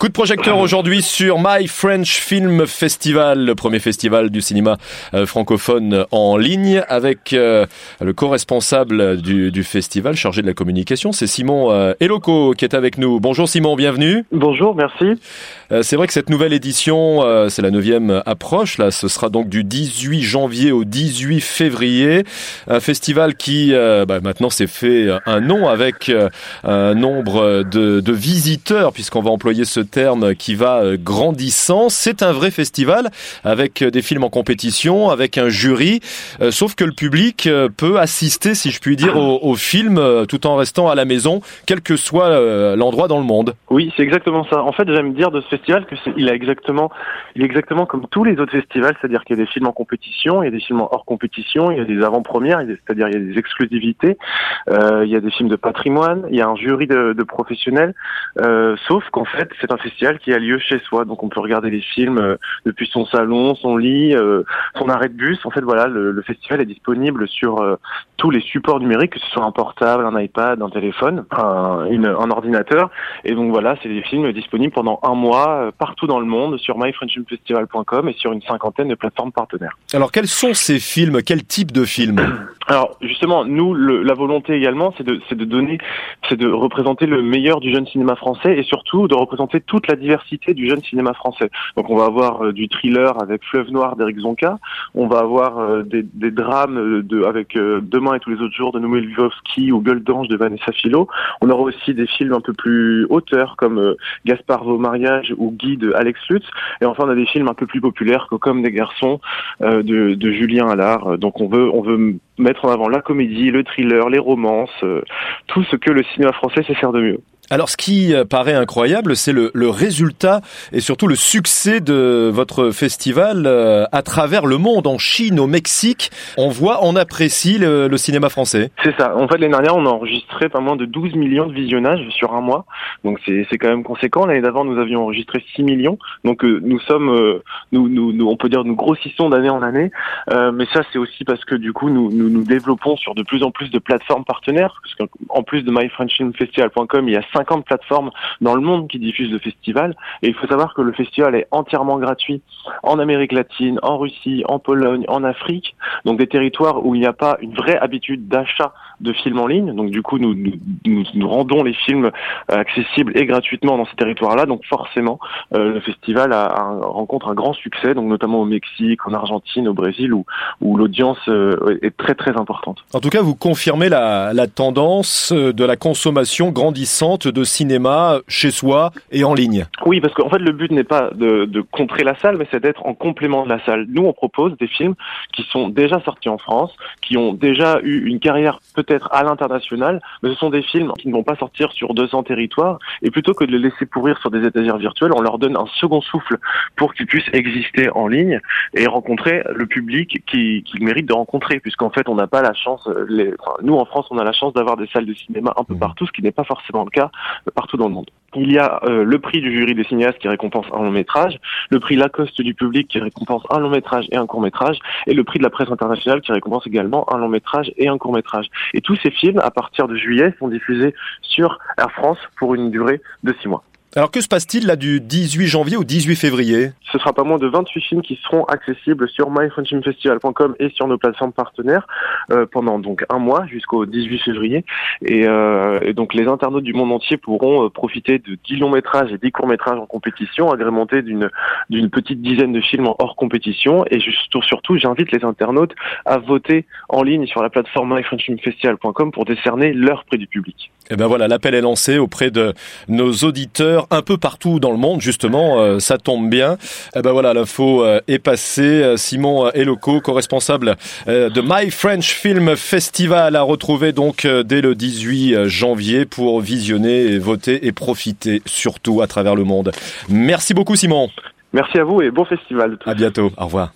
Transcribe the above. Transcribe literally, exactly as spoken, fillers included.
Coup de projecteur aujourd'hui sur My French Film Festival, le premier festival du cinéma euh, francophone en ligne, avec euh, le co-responsable du, du festival, chargé de la communication, c'est Simon euh, Eloko qui est avec nous. Bonjour Simon, bienvenue. Bonjour, merci. Euh, c'est vrai que cette nouvelle édition, euh, c'est la neuvième approche, là, ce sera donc du dix-huit janvier au dix-huit février, un festival qui euh, bah, maintenant s'est fait un nom avec euh, un nombre de, de visiteurs, puisqu'on va employer ce terme qui va grandissant. C'est un vrai festival avec des films en compétition, avec un jury, euh, sauf que le public euh, peut assister, si je puis dire, au, au film euh, tout en restant à la maison, quel que soit euh, l'endroit dans le monde. Oui, c'est exactement ça. En fait, j'aime dire de ce festival que c'est, il a exactement, il est exactement comme tous les autres festivals, c'est-à-dire qu'il y a des films en compétition, il y a des films hors compétition, il y a des avant-premières, c'est-à-dire il y a des exclusivités, euh, il y a des films de patrimoine, il y a un jury de, de professionnels, euh, sauf qu'en fait, c'est un festival qui a lieu chez soi, donc on peut regarder les films euh, depuis son salon, son lit, euh, son arrêt de bus. En fait, voilà, le, le festival est disponible sur euh, tous les supports numériques, que ce soit un portable, un iPad, un téléphone, un, une, un ordinateur. Et donc voilà, c'est des films disponibles pendant un mois euh, partout dans le monde sur my french film festival point com et sur une cinquantaine de plateformes partenaires. Alors, quels sont ces films? Quel type de films? Alors justement, nous, le, la volonté également, c'est de, c'est de donner, c'est de représenter le meilleur du jeune cinéma français et surtout de représenter toute la diversité du jeune cinéma français. Donc on va avoir euh, du thriller avec Fleuve Noir d'Éric Zonka, on va avoir euh, des, des drames de, avec euh, Demain et tous les autres jours de Noé Lvovsky ou Gueule d'ange de Vanessa Philo. On aura aussi des films un peu plus auteurs comme euh, Gaspard va au mariage ou Guy de Alex Lutz. Et enfin on a des films un peu plus populaires Comme des garçons euh, de, de Julien Allard. Donc on veut on veut mettre en avant la comédie, le thriller, les romances, euh, tout ce que le cinéma français sait faire de mieux. Alors, ce qui paraît incroyable, c'est le, le résultat et surtout le succès de votre festival euh, à travers le monde, en Chine, au Mexique. On voit, on apprécie le, le cinéma français. C'est ça. En fait, l'année dernière, on a enregistré pas moins de douze millions de visionnages sur un mois. Donc, c'est, c'est quand même conséquent. L'année d'avant, nous avions enregistré six millions. Donc, euh, nous sommes, euh, nous, nous, nous, on peut dire, nous grossissons d'année en année. Euh, mais ça, c'est aussi parce que du coup, nous, nous, nous développons sur de plus en plus de plateformes partenaires. Parce qu'en plus de my french film festival point com, il y a cinquante plateformes dans le monde qui diffusent le festival. Et il faut savoir que le festival est entièrement gratuit en Amérique latine, en Russie, en Pologne, en Afrique. Donc des territoires où il n'y a pas une vraie habitude d'achat de films en ligne. Donc du coup, nous, nous, nous, nous rendons les films accessibles et gratuitement dans ces territoires-là. Donc forcément, euh, le festival a, a, rencontre un grand succès, donc notamment au Mexique, en Argentine, au Brésil, où, où l'audience euh, est très très importante. En tout cas, vous confirmez la, la tendance de la consommation grandissante de cinéma chez soi et en ligne. Oui, parce qu'en fait, le but n'est pas de, de contrer la salle, mais c'est d'être en complément de la salle. Nous, on propose des films qui sont déjà sortis en France, qui ont déjà eu une carrière peut-être à l'international, mais ce sont des films qui ne vont pas sortir sur deux cents territoires, et plutôt que de les laisser pourrir sur des étagères virtuelles, on leur donne un second souffle pour qu'ils puissent exister en ligne et rencontrer le public qui, qui mérite de rencontrer, puisqu'en fait, on n'a pas la chance, les, enfin, nous, en France, on a la chance d'avoir des salles de cinéma un peu partout, ce qui n'est pas forcément le cas partout dans le monde. Il y a euh, le prix du jury des cinéastes qui récompense un long métrage, le prix Lacoste du public qui récompense un long métrage et un court métrage, et le prix de la presse internationale qui récompense également un long métrage et un court métrage. Et tous ces films, à partir de juillet, sont diffusés sur Air France pour une durée de six mois. Alors que se passe-t-il là du dix-huit janvier au dix-huit février? Ce sera pas moins de vingt-huit films qui seront accessibles sur my french film festival point com et sur nos plateformes partenaires euh, pendant donc un mois jusqu'au dix-huit février. Et, euh, et donc les internautes du monde entier pourront euh, profiter de dix longs métrages et dix courts métrages en compétition, agrémentés d'une d'une petite dizaine de films en hors compétition. Et surtout, surtout, j'invite les internautes à voter en ligne sur la plateforme my french film festival point com pour décerner leur prix du public. Et ben voilà, l'appel est lancé auprès de nos auditeurs un peu partout dans le monde, justement, euh, ça tombe bien. Et ben voilà, l'info euh, est passée. Simon Eloko, co-responsable euh, de My French Film Festival, à retrouver donc euh, dès le dix-huit janvier pour visionner et voter et profiter surtout à travers le monde. Merci beaucoup Simon. Merci à vous et bon festival. À bientôt, au revoir.